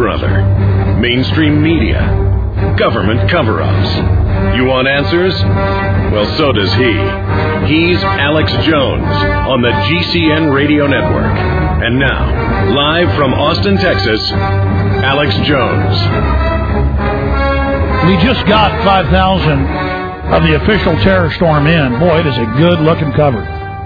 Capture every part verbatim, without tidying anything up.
brother? Mainstream media? Government cover-ups? You want answers? Well, so does he. He's Alex Jones on the G C N Radio Network. And now, live from Austin, Texas, Alex Jones. We just got five thousand of the official Terror Storm in. Boy, it is a good-looking cover.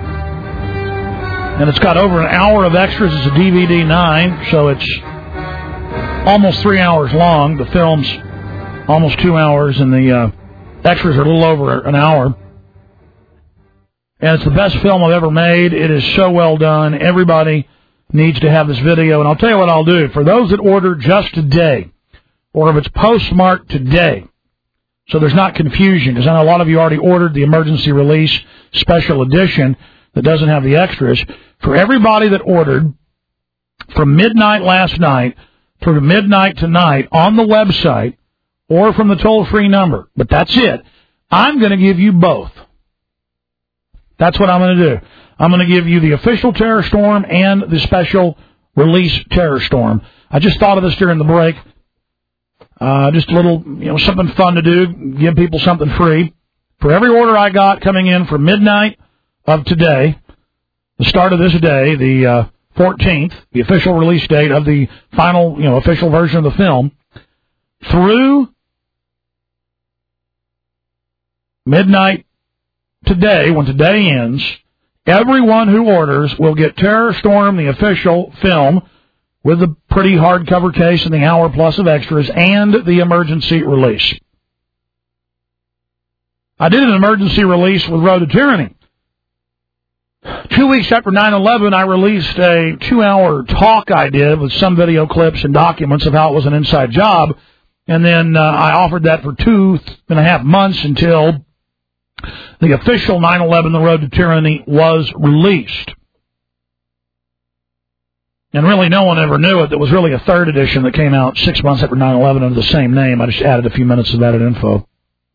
And it's got over an hour of extras. It's a D V D nine, so it's almost three hours long. The film's almost two hours, and the uh, extras are a little over an hour. And it's the best film I've ever made. It is so well done. Everybody needs to have this video. And I'll tell you what I'll do. For those that order just today, or if it's postmarked today, so there's not confusion, because I know a lot of you already ordered the emergency release special edition that doesn't have the extras. For everybody that ordered from midnight last night through to midnight tonight on the website or from the toll-free number, but that's it, I'm going to give you both. That's what I'm going to do. I'm going to give you the official Terror Storm and the special release Terror Storm. I just thought of this during the break. Uh, just a little, you know, something fun to do, give people something free. For every order I got coming in from midnight of today, the start of this day, the uh, fourteenth, the official release date of the final, you know, official version of the film, through midnight today, when today ends, everyone who orders will get Terror Storm, the official film, with the pretty hardcover case and the hour plus of extras, and the emergency release. I did an emergency release with Road to Tyranny. Two weeks after nine eleven, I released a two-hour talk I did with some video clips and documents of how it was an inside job, and then uh, I offered that for two and a half months until the official nine eleven, The Road to Tyranny, was released. And really, no one ever knew it. There was really a third edition that came out six months after nine eleven under the same name. I just added a few minutes of added info.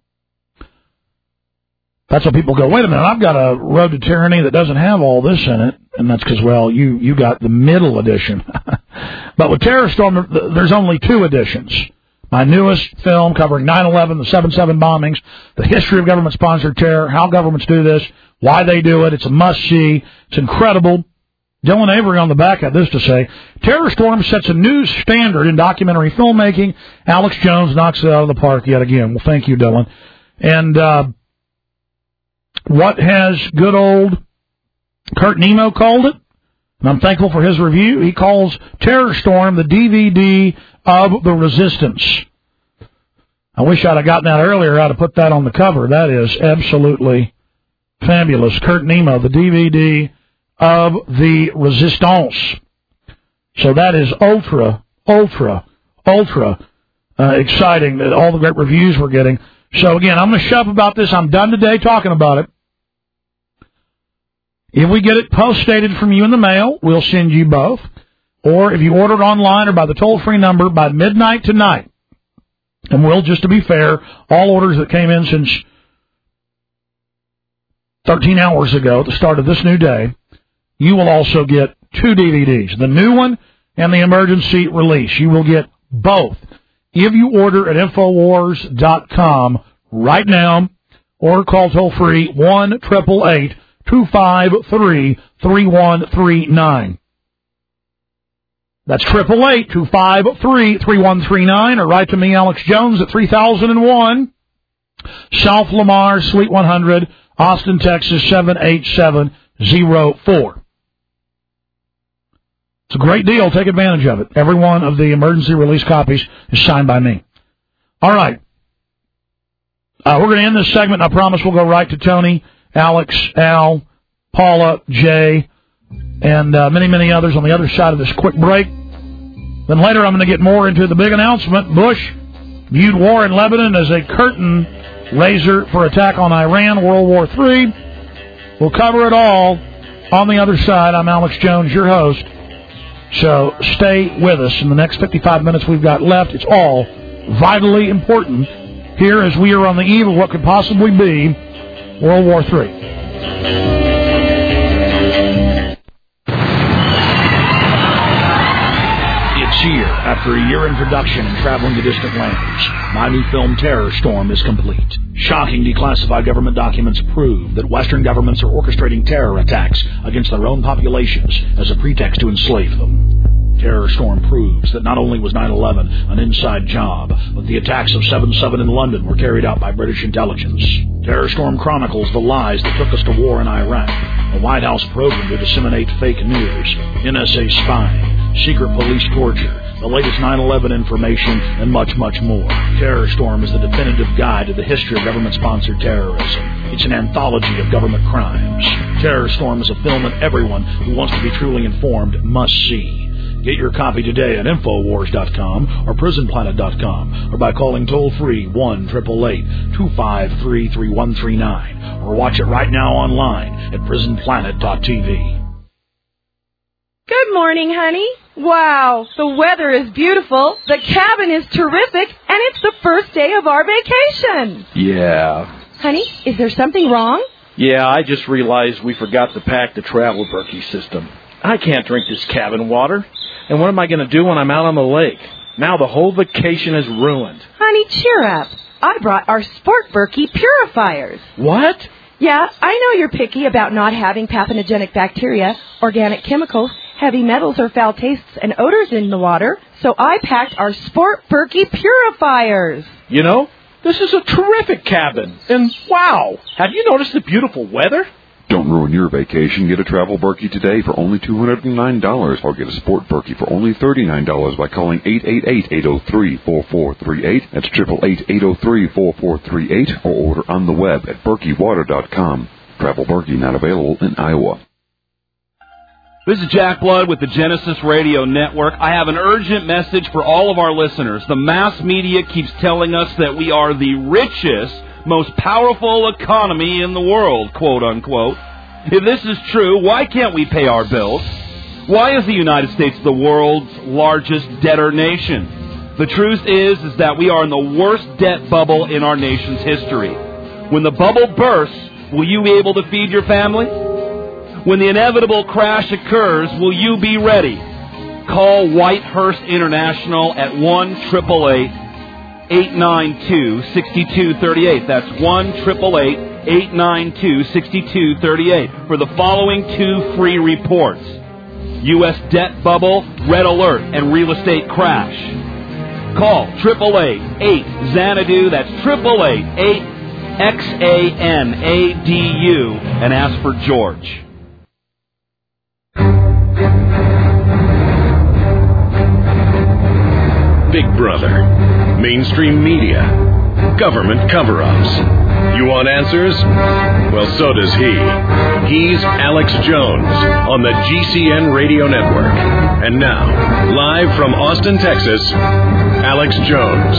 That's why people go, wait a minute, I've got a Road to Tyranny that doesn't have all this in it. And that's because, well, you, you got the middle edition. But with Terror Storm, there's only two editions. My newest film covering nine eleven, the seven seven bombings, the history of government-sponsored terror, how governments do this, why they do it. It's a must-see. It's incredible. Dylan Avery on the back had this to say: Terror Storm sets a new standard in documentary filmmaking. Alex Jones knocks it out of the park yet again. Well, thank you, Dylan. And uh, what has good old Kurt Nemo called it? And I'm thankful for his review. He calls Terror Storm the D V D of the Resistance. I wish I'd have gotten that earlier. I'd have put that on the cover. That is absolutely fabulous. Kurt Nemo, the D V D of the Resistance. So that is ultra, ultra, ultra uh, exciting, all the great reviews we're getting. So, again, I'm going to shut up about this. I'm done today talking about it. If we get it post-dated from you in the mail, we'll send you both. Or if you order it online or by the toll-free number by midnight tonight, and we'll, just to be fair, all orders that came in since thirteen hours ago at the start of this new day, you will also get two D V Ds, the new one and the emergency release. You will get both if you order at Infowars dot com right now, or call toll-free one eight eight eight, two five three, three one three nine. That's eight eight eight, two five three, three one three nine, or write to me, Alex Jones, at three thousand one, South Lamar, Suite one hundred, Austin, Texas, seven eight seven zero four. It's a great deal. Take advantage of it. Every one of the emergency release copies is signed by me. All right. Uh, we're going to end this segment, and I promise we'll go right to Tony, Alex, Al, Paula, Jay, and uh, many, many others on the other side of this quick break. Then later I'm going to get more into the big announcement. Bush viewed war in Lebanon as a curtain raiser for attack on Iran, World War Three. We'll cover it all on the other side. I'm Alex Jones, your host. So stay with us. In the next fifty-five minutes we've got left, it's all vitally important here as we are on the eve of what could possibly be World War Three. It's here. After a year in production and traveling to distant lands, my new film Terror Storm is complete. Shocking declassified government documents prove that Western governments are orchestrating terror attacks against their own populations as a pretext to enslave them. Terror Storm proves that not only was nine eleven an inside job, but the attacks of seven seven in London were carried out by British intelligence. Terror Storm chronicles the lies that took us to war in Iraq, a White House program to disseminate fake news, N S A spying, secret police torture, the latest nine eleven information, and much, much more. Terror Storm is the definitive guide to the history of government-sponsored terrorism. It's an anthology of government crimes. Terror Storm is a film that everyone who wants to be truly informed must see. Get your copy today at Infowars dot com or Prison Planet dot com or by calling toll-free one eight eight eight, two five three, three one three nine or watch it right now online at Prison Planet dot T V. Good morning, honey. Wow, the weather is beautiful, the cabin is terrific, and it's the first day of our vacation. Yeah. Honey, is there something wrong? Yeah, I just realized we forgot to pack the travel Berkey system. I can't drink this cabin water. And what am I going to do when I'm out on the lake? Now the whole vacation is ruined. Honey, cheer up. I brought our Sport Berkey purifiers. What? Yeah, I know you're picky about not having pathogenic bacteria, organic chemicals, heavy metals, or foul tastes and odors in the water, so I packed our Sport Berkey purifiers. You know, this is a terrific cabin. And wow, have you noticed the beautiful weather? Don't ruin your vacation. Get a Travel Berkey today for only two hundred nine dollars or get a Sport Berkey for only thirty-nine dollars by calling eight eight eight, eight oh three, four four three eight. That's eight eight eight, eight oh three, four four three eight or order on the web at Berkey Water dot com. Travel Berkey not available in Iowa. This is Jack Blood with the Genesis Radio Network. I have an urgent message for all of our listeners. The mass media keeps telling us that we are the richest, most powerful economy in the world, quote unquote. If this is true, why can't we pay our bills? Why is the United States the world's largest debtor nation? The truth is, is that we are in the worst debt bubble in our nation's history. When the bubble bursts, will you be able to feed your family? When the inevitable crash occurs, will you be ready? Call Whitehurst International at one eight eight eight, eight nine two, six two three eight. That's one eight eight eight, eight nine two, six two three eight for the following two free reports. U S debt bubble, red alert, and real estate crash. Call eight eight eight, eight Xanadu. That's eight eight eight, eight X A N A D U and ask for George. Big Brother, mainstream media, government cover-ups. You want answers? Well, so does he. He's Alex Jones on the G C N Radio Network. And now, live from Austin, Texas, Alex Jones.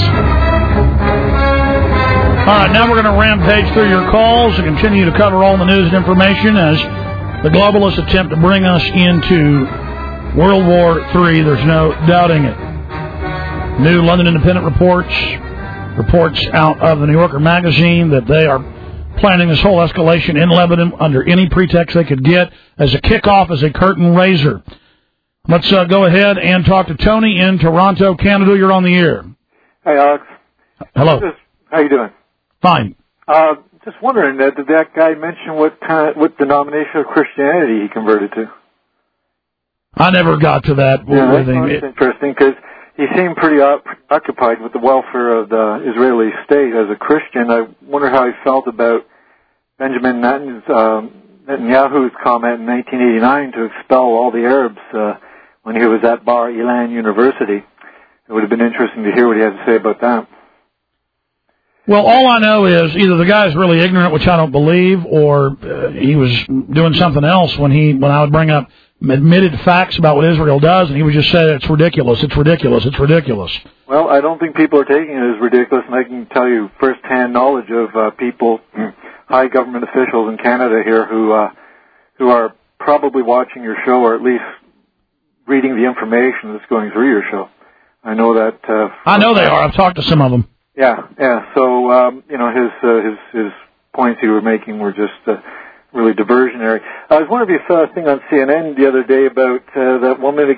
All right, now we're going to rampage through your calls and continue to cover all the news and information as the globalists attempt to bring us into World War Three. There's no doubting it. New London Independent reports, reports out of the New Yorker magazine that they are planning this whole escalation in Lebanon under any pretext they could get as a kickoff, as a curtain raiser. Let's uh, go ahead and talk to Tony in Toronto, Canada. You're on the air. Hey, Alex. Hello. Just, how you doing? Fine. Uh, just wondering, uh, did that guy mention what kind of, what denomination of Christianity he converted to? I never got to that. Yeah, that's, that's interesting because he seemed pretty occupied with the welfare of the Israeli state as a Christian. I wonder how he felt about Benjamin Netanyahu's comment in nineteen eighty-nine to expel all the Arabs uh, when he was at Bar Ilan University. It would have been interesting to hear what he had to say about that. Well, all I know is either the guy's really ignorant, which I don't believe, or uh, he was doing something else when he when I would bring up admitted facts about what Israel does, and he would just say, it's ridiculous, it's ridiculous, it's ridiculous. Well, I don't think people are taking it as ridiculous, and I can tell you first-hand knowledge of uh, people, high government officials in Canada here who uh, who are probably watching your show or at least reading the information that's going through your show. I know that... Uh, I know they are. I've talked to some of them. Yeah, yeah. So, um, you know, his, uh, his, his points he was making were just... Uh, really diversionary. I was wondering if you saw a thing on C N N the other day about uh, that woman that got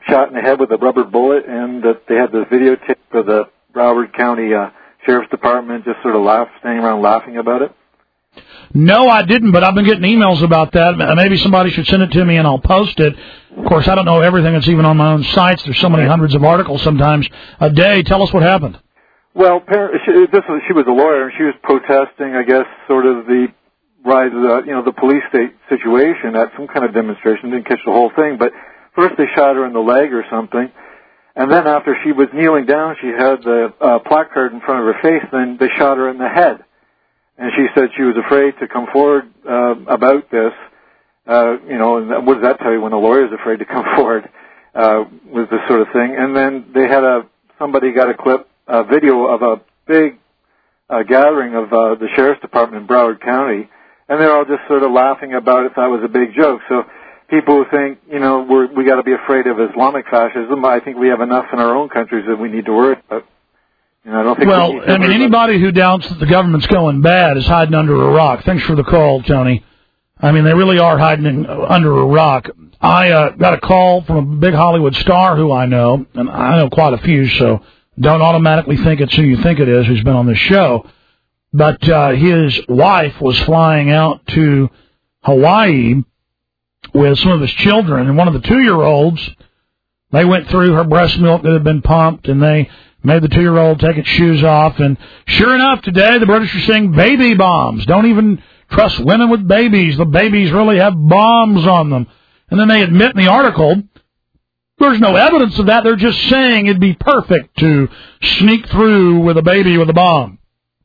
shot in the head with a rubber bullet, and that they had the videotape of the Broward County uh, Sheriff's Department just sort of laugh, standing around laughing about it? No, I didn't, but I've been getting emails about that. Maybe somebody should send it to me, and I'll post it. Of course, I don't know everything that's even on my own sites. There's so many hundreds of articles sometimes a day. Tell us what happened. Well, she, this was, she was a lawyer, and she was protesting, I guess, sort of the rise of the, you know, the police state situation at some kind of demonstration. Didn't catch the whole thing, but first they shot her in the leg or something, and then after she was kneeling down, she had the uh, placard in front of her face, then they shot her in the head. And she said she was afraid to come forward uh, about this. Uh, you know, and what does that tell you when a lawyer is afraid to come forward uh, with this sort of thing? And then they had a, somebody got a clip, a video of a big uh, gathering of uh, the Sheriff's Department in Broward County, and they're all just sort of laughing about it. That was a big joke. So people who think, you know, we're, we got to be afraid of Islamic fascism, I think we have enough in our own countries that we need to worry about. You know, I don't think well, we I mean, anybody who doubts that the government's going bad is hiding under a rock. Thanks for the call, Tony. I mean, they really are hiding in, uh, under a rock. I uh, got a call from a big Hollywood star who I know, and I know quite a few, so don't automatically think it's who you think it is who's been on this show. But uh, his wife was flying out to Hawaii with some of his children, and one of the two-year-olds, they went through her breast milk that had been pumped, and they made the two-year-old take its shoes off. And sure enough, today the British are saying baby bombs. Don't even trust women with babies. The babies really have bombs on them. And then they admit in the article, there's no evidence of that. They're just saying it'd be perfect to sneak through with a baby with a bomb.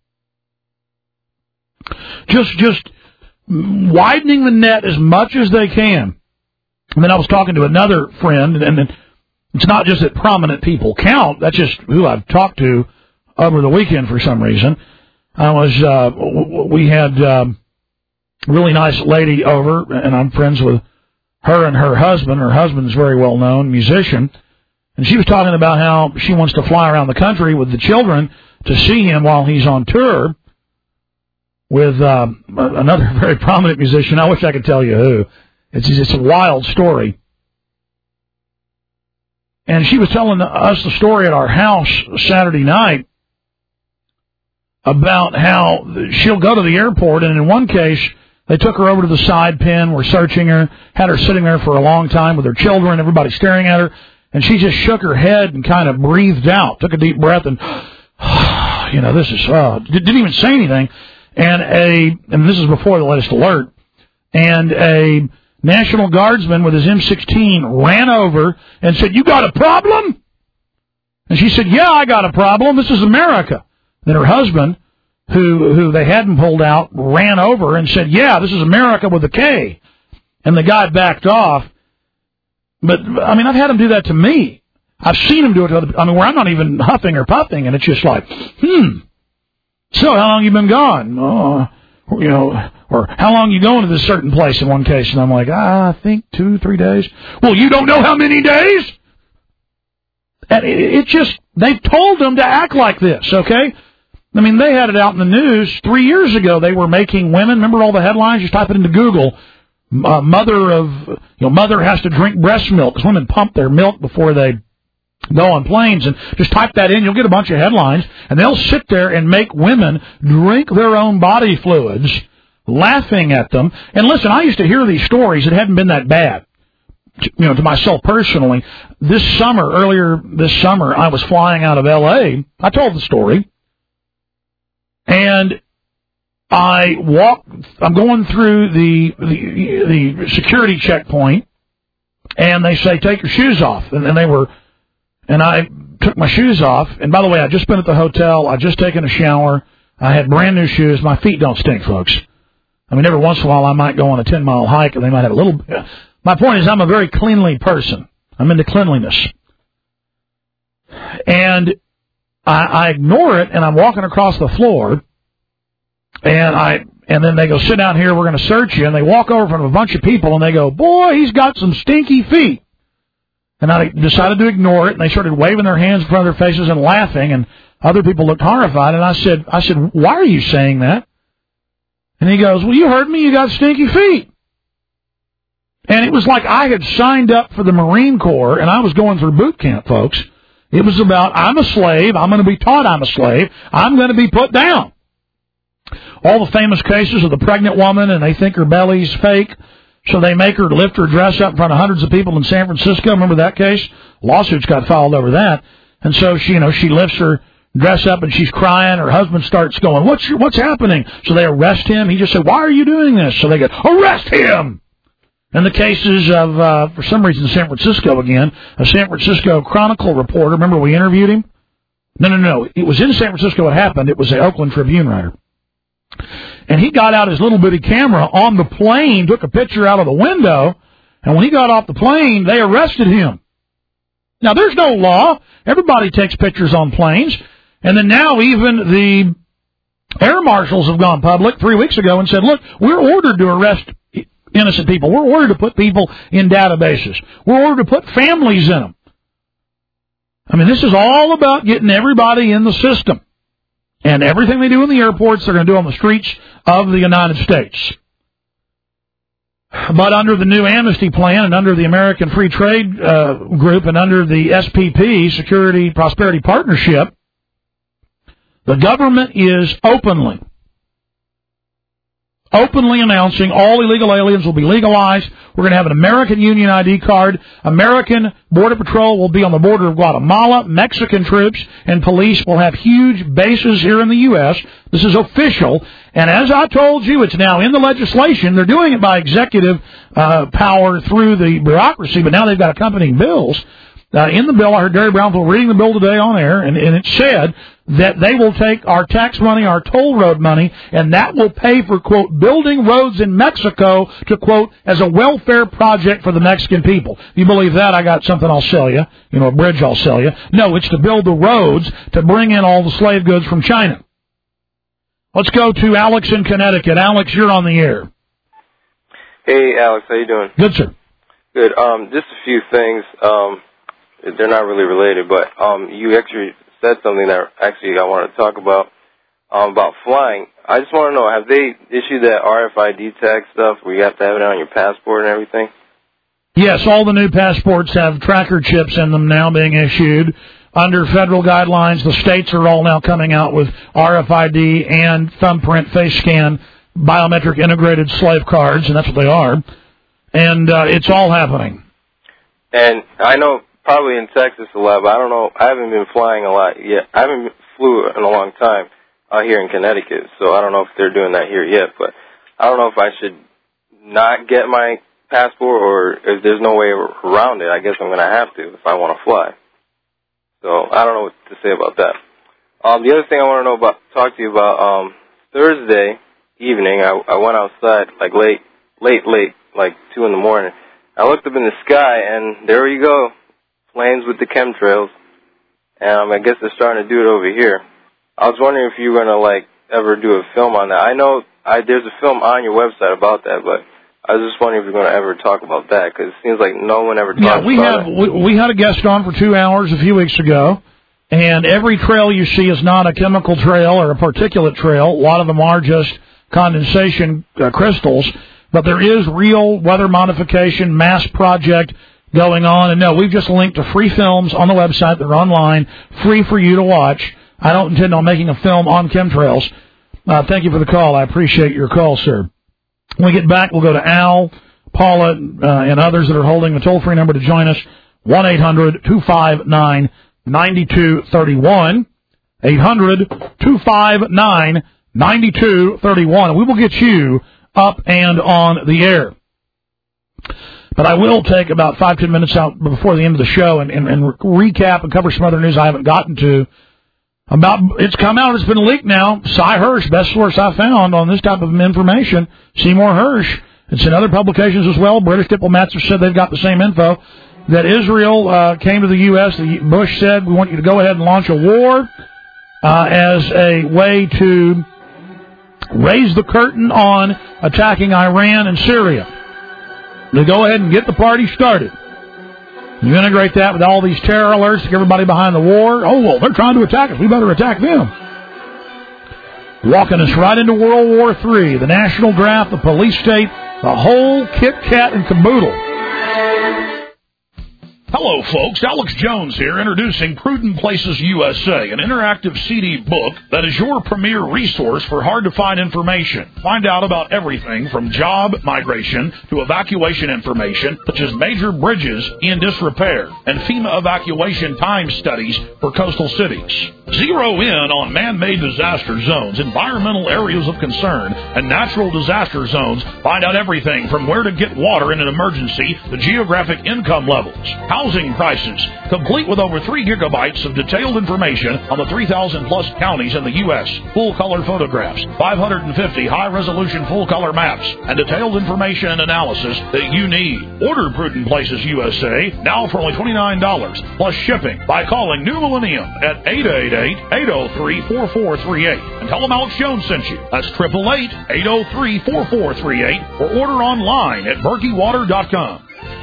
Just, just widening the net as much as they can. And then I was talking to another friend, and, and it's not just that prominent people count. That's just who I've talked to over the weekend for some reason. I was, uh, we had um, a really nice lady over, and I'm friends with her and her husband. Her husband's a very well-known musician. And she was talking about how she wants to fly around the country with the children to see him while he's on tour with uh, another very prominent musician. I wish I could tell you who. It's just a wild story. And she was telling us the story at our house Saturday night about how she'll go to the airport, and in one case, they took her over to the side pen, were searching her, had her sitting there for a long time with her children, everybody staring at her, and she just shook her head and kind of breathed out, took a deep breath, and, you know, this is, uh, didn't even say anything. And a, and this is before the latest alert, and a National Guardsman with his M sixteen ran over and said, "You got a problem?" And she said, "Yeah, I got a problem. This is America." Then her husband, who who they hadn't pulled out, ran over and said, "Yeah, this is America with a K." And the guy backed off. But, I mean, I've had him do that to me. I've seen him do it to other people. I mean, where I'm not even huffing or puffing, and it's just like, hmm, so how long you been gone? Oh, you know, or how long you going to this certain place in one case? And I'm like, ah, I think two, three days. Well, you don't know how many days? And it, it just, they've told them to act like this, okay? I mean, they had it out in the news three years ago. They were making women, remember all the headlines? Just type it into Google. Uh, mother of, you know, mother has to drink breast milk, because women pump their milk before they go on planes, and just type that in, you'll get a bunch of headlines, and they'll sit there and make women drink their own body fluids, laughing at them. And listen, I used to hear these stories. It hadn't been that bad, you know, to myself personally. This summer, earlier this summer, I was flying out of L A. I told the story, and I walk, I'm going through the, the, the security checkpoint, and they say, take your shoes off. And, and they were, and I took my shoes off. And by the way, I just been at the hotel. I just taken a shower. I had brand new shoes. My feet don't stink, folks. I mean, every once in a while I might go on a ten mile hike and they might have a little, my point is I'm a very cleanly person. I'm into cleanliness. And I, I ignore it, and I'm walking across the floor. And I, and then they go, sit down here, we're going to search you. And they walk over in front of a bunch of people, and they go, boy, he's got some stinky feet. And I decided to ignore it, and they started waving their hands in front of their faces and laughing, and other people looked horrified. And I said, I said, why are you saying that? And he goes, well, you heard me, you got stinky feet. And it was like I had signed up for the Marine Corps, and I was going through boot camp, folks. It was about, I'm a slave, I'm going to be taught I'm a slave, I'm going to be put down. All the famous cases of the pregnant woman, and they think her belly's fake, so they make her lift her dress up in front of hundreds of people in San Francisco. Remember that case? Lawsuits got filed over that. And so she, you know, she lifts her dress up and she's crying. Her husband starts going, what's your, what's happening? So they arrest him. He just said, why are you doing this? So they go, arrest him! And the cases of, uh, for some reason, San Francisco again, a San Francisco Chronicle reporter, remember we interviewed him? No, no, no. It was in San Francisco it happened. It was an Oakland Tribune writer. And he got out his little bitty camera on the plane, took a picture out of the window, and when he got off the plane, they arrested him. Now, there's no law. Everybody takes pictures on planes. And then now even the air marshals have gone public three weeks ago and said, look, we're ordered to arrest innocent people. We're ordered to put people in databases. We're ordered to put families in them. I mean, this is all about getting everybody in the system. And everything they do in the airports, they're going to do on the streets of the United States. But under the new amnesty plan and under the American Free Trade uh, Group and under the S P P, Security Prosperity Partnership, the government is openly, openly announcing all illegal aliens will be legalized. We're going to have an American Union I D card. American Border Patrol will be on the border of Guatemala. Mexican troops and police will have huge bases here in the U S This is official. And as I told you, it's now in the legislation. They're doing it by executive uh, power through the bureaucracy, but now they've got accompanying bills. Uh, in the bill, I heard Gary Brownfield reading the bill today on air, and, and it said that they will take our tax money, our toll road money, and that will pay for, quote, building roads in Mexico to, quote, as a welfare project for the Mexican people. If you believe that, I got something I'll sell you, you know, a bridge I'll sell you. No, it's to build the roads to bring in all the slave goods from China. Let's go to Alex in Connecticut. Alex, you're on the air. Hey, Alex, how you doing? Good, sir. Good. Um, just a few things. Um, they're not really related, but um, you actually said something that actually I want to talk about, um, about flying. I just want to know, have they issued that R F I D tag stuff where you have to have it on your passport and everything? Yes, all the new passports have tracker chips in them now being issued. Under federal guidelines, the states are all now coming out with R F I D and thumbprint face scan biometric integrated slave cards, and that's what they are. And uh, it's all happening. And I know probably in Texas a lot, but I don't know. I haven't been flying a lot yet. I haven't flew in a long time out here in Connecticut, so I don't know if they're doing that here yet. But I don't know if I should not get my passport or if there's no way around it. I guess I'm going to have to if I want to fly. So I don't know what to say about that. Um, the other thing I want to know about, talk to you about, um, Thursday evening, I, I went outside like late, late, late, like two in the morning. I looked up in the sky, and there you go, planes with the chemtrails. And um, I guess they're starting to do it over here. I was wondering if you were going to, like, ever do a film on that. I know I, there's a film on your website about that, but I was just wondering if you're going to ever talk about that, because it seems like no one ever talks yeah, we about have, it. We, we had a guest on for two hours a few weeks ago, and every trail you see is not a chemical trail or a particulate trail. A lot of them are just condensation uh, crystals, but there is real weather modification mass project going on. And no, we've just linked to free films on the website. They're online, free for you to watch. I don't intend on making a film on chemtrails. Uh, thank you for the call. I appreciate your call, sir. When we get back, we'll go to Al, Paula, uh, and others that are holding the toll-free number to join us, one eight hundred two five nine nine two three one, eight hundred two five nine nine two three one. We will get you up and on the air. But I will take about five, ten minutes out before the end of the show and, and, and recap and cover some other news I haven't gotten to. About it's come out, it's been leaked now. Cy Hirsch, best source I found on this type of information. Seymour Hirsch. It's in other publications as well. British diplomats have said they've got the same info. That Israel uh, came to the U S Bush said, we want you to go ahead and launch a war uh, as a way to raise the curtain on attacking Iran and Syria. To go ahead and get the party started. You integrate that with all these terror alerts to get everybody behind the war. Oh, well, they're trying to attack us. We better attack them. Walking us right into World War Three, the national draft, the police state, the whole kit, kat, and caboodle. Hello, folks. Alex Jones here, introducing Prudent Places U S A, an interactive C D book that is your premier resource for hard-to-find information. Find out about everything from job migration to evacuation information, such as major bridges in disrepair and FEMA evacuation time studies for coastal cities. Zero in on man-made disaster zones, environmental areas of concern, and natural disaster zones. Find out everything from where to get water in an emergency to geographic income levels, housing prices, complete with over three gigabytes of detailed information on the three thousand plus counties in the U S, full-color photographs, five hundred fifty high-resolution full-color maps, and detailed information and analysis that you need. Order Prudent Places U S A now for only twenty-nine dollars plus shipping by calling New Millennium at eight eight eight, eight oh three, four four three eight and tell them Alex Jones sent you. That's eight eight eight, eight oh three, four four three eight or order online at berkey water dot com.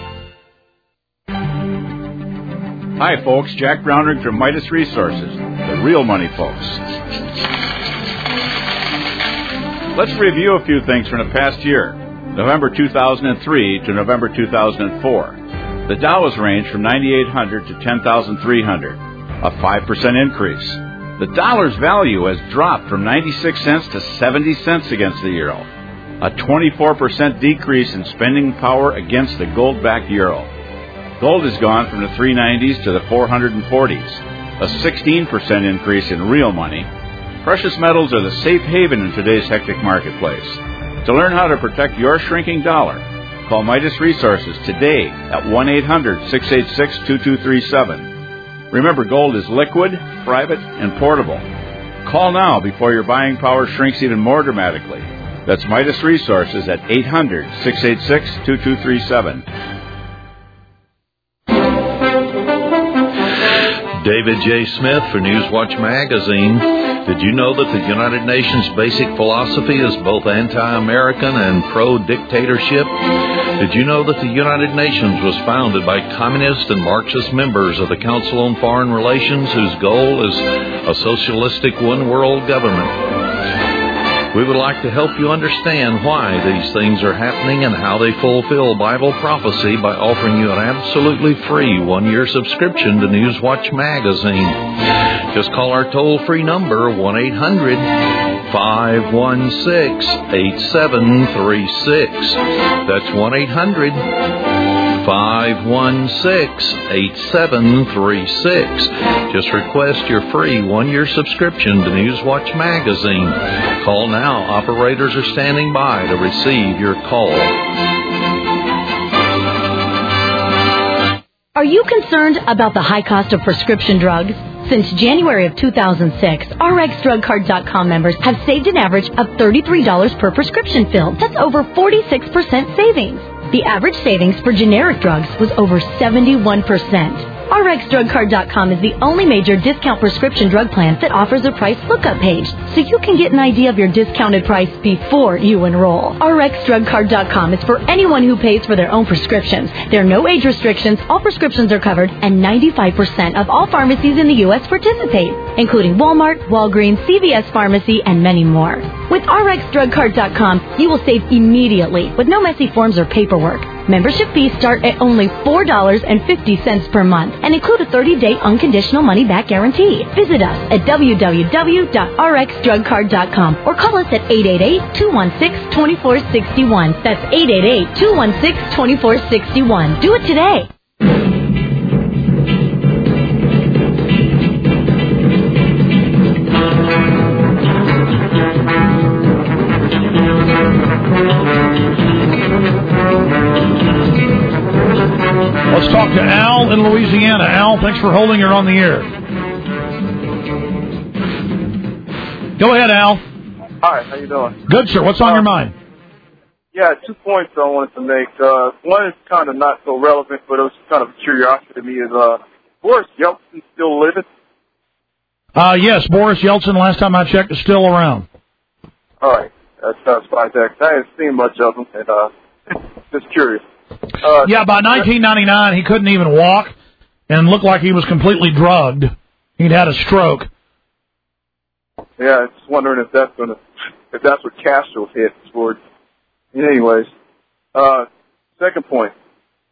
Hi, folks. Jack Brownrigg from Midas Resources, the real money folks. Let's review a few things from the past year, November two thousand three to November two thousand four. The Dow has ranged from ninety-eight hundred to ten thousand three hundred, a five percent increase. The dollar's value has dropped from ninety-six cents to seventy cents against the euro, a twenty-four percent decrease in spending power against the gold-backed euro. Gold has gone from the three nineties to the four forties, a sixteen percent increase in real money. Precious metals are the safe haven in today's hectic marketplace. To learn how to protect your shrinking dollar, call Midas Resources today at one eight hundred, six eight six, two two three seven. Remember, gold is liquid, private, and portable. Call now before your buying power shrinks even more dramatically. That's Midas Resources at eight hundred, six eight six, two two three seven. David J. Smith for Newswatch Magazine. Did you know that the United Nations basic philosophy is both anti-American and pro-dictatorship? Did you know that the United Nations was founded by communist and Marxist members of the Council on Foreign Relations whose goal is a socialistic one-world government? We would like to help you understand why these things are happening and how they fulfill Bible prophecy by offering you an absolutely free one-year subscription to Newswatch Magazine. Just call our toll-free number, one eight hundred, five one six, eight seven three six. That's one eight hundred, five one six, eight seven three six. Just request your free one-year subscription to Newswatch Magazine. Call now. Operators are standing by to receive your call. Are you concerned about the high cost of prescription drugs? Since January of two thousand six, R X drug card dot com members have saved an average of thirty-three dollars per prescription fill. That's over forty-six percent savings. The average savings for generic drugs was over seventy-one percent. R X drug card dot com is the only major discount prescription drug plan that offers a price lookup page, so you can get an idea of your discounted price before you enroll. R X drug card dot com is for anyone who pays for their own prescriptions. There are no age restrictions, all prescriptions are covered, and ninety-five percent of all pharmacies in the U S participate, including Walmart, Walgreens, C V S Pharmacy, and many more. With R X drug card dot com, you will save immediately with no messy forms or paperwork. Membership fees start at only four dollars and fifty cents per month and include a thirty-day unconditional money-back guarantee. Visit us at w w w dot r x drug card dot com or call us at eight eight eight, two one six, two four six one. That's eight eight eight, two one six, two four six one. Do it today. Let's talk to Al in Louisiana. Al, thanks for holding her on the air. Go ahead, Al. Hi, how you doing? Good, sir. What's on uh, your mind? Yeah, two points I wanted to make. Uh, one is kind of not so relevant, but it was kind of a curiosity to me. Is uh, Boris Yeltsin still living? Uh, yes, Boris Yeltsin, last time I checked, is still around. All right. That sounds fine. I haven't seen much of him, and uh, just curious. Uh, yeah, by nineteen ninety-nine, he couldn't even walk and looked like he was completely drugged. He'd had a stroke. Yeah, I'm just wondering if that's gonna, if that's what Castro hit towards. Anyways, uh, second point.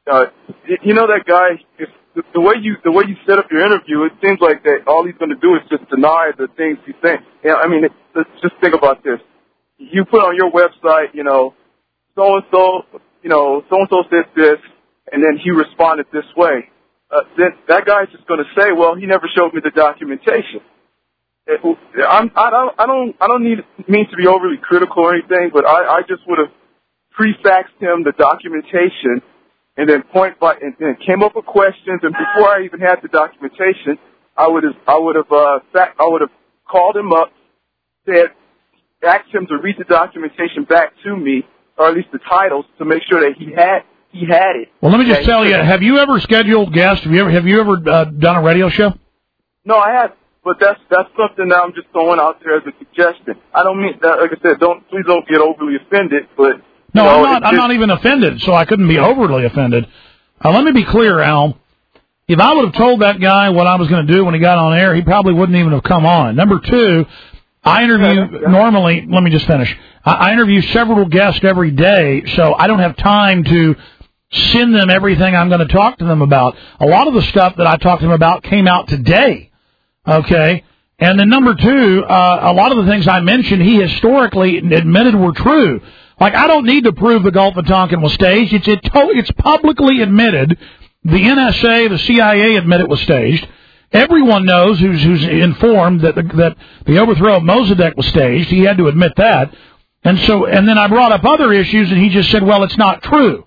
uh, you know that guy. If, the, the way you the way you set up your interview, it seems like that all he's going to do is just deny the things he's saying. Yeah, I mean, it, let's just think about this. You put on your website, you know, so and so, you know, so and so said this, and then he responded this way. Uh, then that guy's just going to say, well, he never showed me the documentation. It, I'm, I don't, I don't, I don't need mean to be overly critical or anything, but I, I just would have pre-faxed him the documentation, and then point by, and then came up with questions. And before I even had the documentation, I would have, I would have, uh, fact, I would have called him up, said, asked him to read the documentation back to me, or at least the titles, to make sure that he had, he had it. Well, let me just tell you, have you ever scheduled guests? Have you ever, have you ever uh, done a radio show? No, I haven't. But that's that's something that I'm just throwing out there as a suggestion. I don't mean that, like I said, don't please don't get overly offended. But no, you know, I'm not. I'm not even offended, so I couldn't be overly offended. Uh, let me be clear, Al. If I would have told that guy what I was going to do when he got on air, he probably wouldn't even have come on. Number two, I interview normally. Let me just finish. I, I interview several guests every day, so I don't have time to send them everything I'm going to talk to them about. A lot of the stuff that I talked to them about came out today. Okay, and then number two, uh, a lot of the things I mentioned, he historically admitted were true. Like, I don't need to prove the Gulf of Tonkin was staged. It's it, it's publicly admitted. The N S A, the C I A admit it was staged. Everyone knows who's who's informed that the, that the overthrow of Mossadegh was staged. He had to admit that. And so, and then I brought up other issues, and he just said, well, it's not true.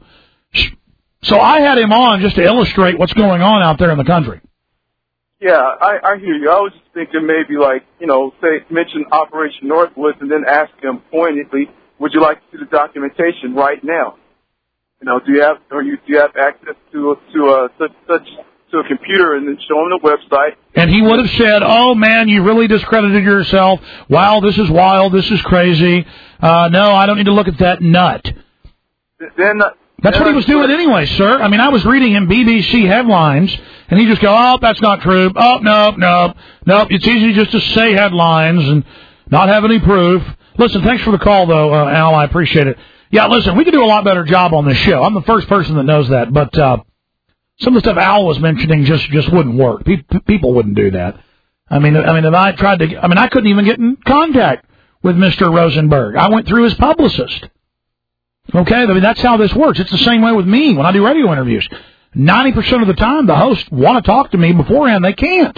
So I had him on just to illustrate what's going on out there in the country. Yeah, I, I hear you. I was just thinking maybe like, you know, say, mention Operation Northwoods and then ask him pointedly, would you like to see the documentation right now? You know, do you have, or you, do you have access to, to, uh, such, such, to a computer, and then show him the website? And he would have said, oh man, you really discredited yourself. Wow, this is wild. This is crazy. Uh, no, I don't need to look at that nut. Then, That's what he was doing anyway, sir. I mean, I was reading him B B C headlines, and he just go, oh, that's not true. Oh, no, no, no. It's easy just to say headlines and not have any proof. Listen, thanks for the call, though, uh, Al. I appreciate it. Yeah, listen, we could do a lot better job on this show. I'm the first person that knows that, but uh, some of the stuff Al was mentioning just, just wouldn't work. Pe- people wouldn't do that. I mean, I mean, if I tried to, I mean, I couldn't even get in contact with Mister Rosenberg. I went through his publicist. Okay, I mean, that's how this works. It's the same way with me when I do radio interviews. ninety percent of the time, the hosts want to talk to me beforehand. They can't.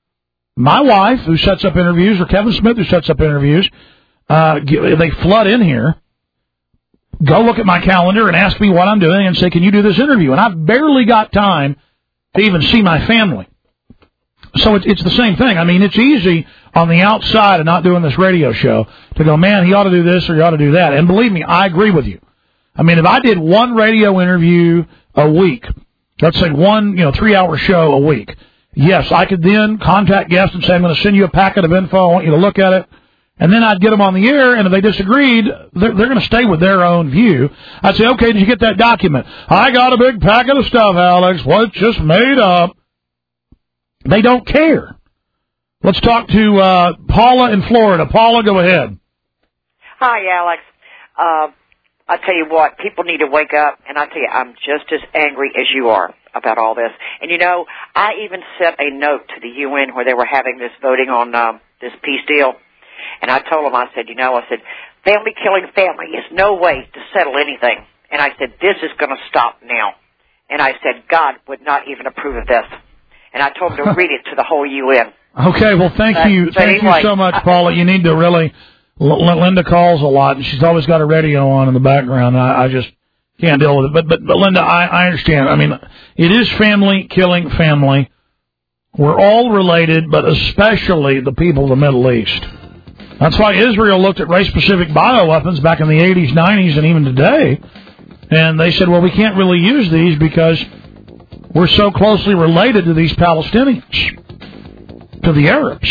My wife, who sets up interviews, or Kevin Smith, who sets up interviews, uh, they flood in here, go look at my calendar and ask me what I'm doing and say, can you do this interview? And I've barely got time to even see my family. So it's, it's the same thing. I mean, it's easy on the outside of not doing this radio show to go, man, he ought to do this or he ought to do that. And believe me, I agree with you. I mean, if I did one radio interview a week, let's say one, you know, three-hour show a week, yes, I could then contact guests and say, I'm going to send you a packet of info. I want you to look at it. And then I'd get them on the air, and if they disagreed, they're, they're going to stay with their own view. I'd say, okay, did you get that document? I got a big packet of stuff, Alex. Well, it's just made up. They don't care. Let's talk to uh, Paula in Florida. Paula, go ahead. Hi, Alex. Uh, I tell you what, people need to wake up, and I tell you, I'm just as angry as you are about all this. And, you know, I even sent a note to the U N where they were having this voting on um, this peace deal, and I told them, I said, you know, I said, family killing family is no way to settle anything. And I said, this is going to stop now. And I said, God would not even approve of this. And I told them to read it to the whole U N. Okay, well, thank but, you. but Thank anyway, you so much, Paula. You need to really... L- Linda calls a lot, and she's always got a radio on in the background. I, I just can't deal with it. But, but, but Linda, I, I understand. I mean, it is family killing family. We're all related, but especially the people of the Middle East. That's why Israel looked at race-specific bioweapons back in the eighties, nineties, and even today, and they said, well, we can't really use these because we're so closely related to these Palestinians, to the Arabs.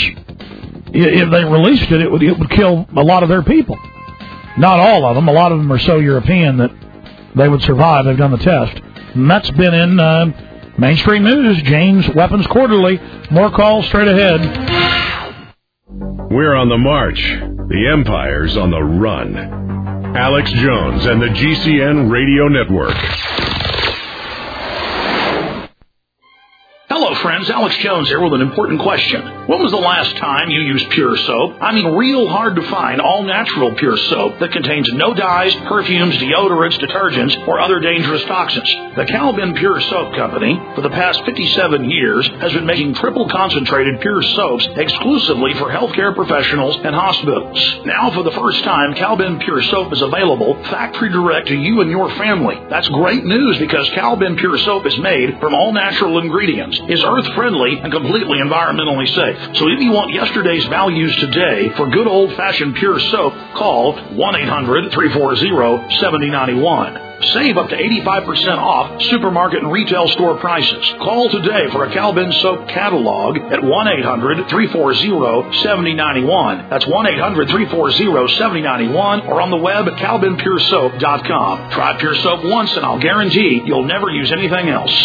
If they released it, it would, it would kill a lot of their people. Not all of them. A lot of them are so European that they would survive. They've done the test. And that's been in uh, mainstream news. James Weapons Quarterly. More calls straight ahead. We're on the march. The Empire's on the run. Alex Jones and the G C N Radio Network. friends, Alex Jones here with an important question. When was the last time you used Pure Soap? I mean, real hard to find all-natural Pure Soap that contains no dyes, perfumes, deodorants, detergents, or other dangerous toxins. The Calvin Pure Soap Company, for the past fifty-seven years, has been making triple concentrated Pure Soaps exclusively for healthcare professionals and hospitals. Now, for the first time, Calvin Pure Soap is available factory direct to you and your family. That's great news because Calvin Pure Soap is made from all natural ingredients, is earth-friendly, and completely environmentally safe. So if you want yesterday's values today for good old-fashioned Pure Soap, call one eight hundred, three four zero, seven zero nine one. Save up to eighty-five percent off supermarket and retail store prices. Call today for a Calvin Soap catalog at one eight hundred, three four zero, seven zero nine one. That's one eight hundred, three four zero, seven zero nine one, or on the web at calvin pure soap dot com. Try Pure Soap once and I'll guarantee you'll never use anything else.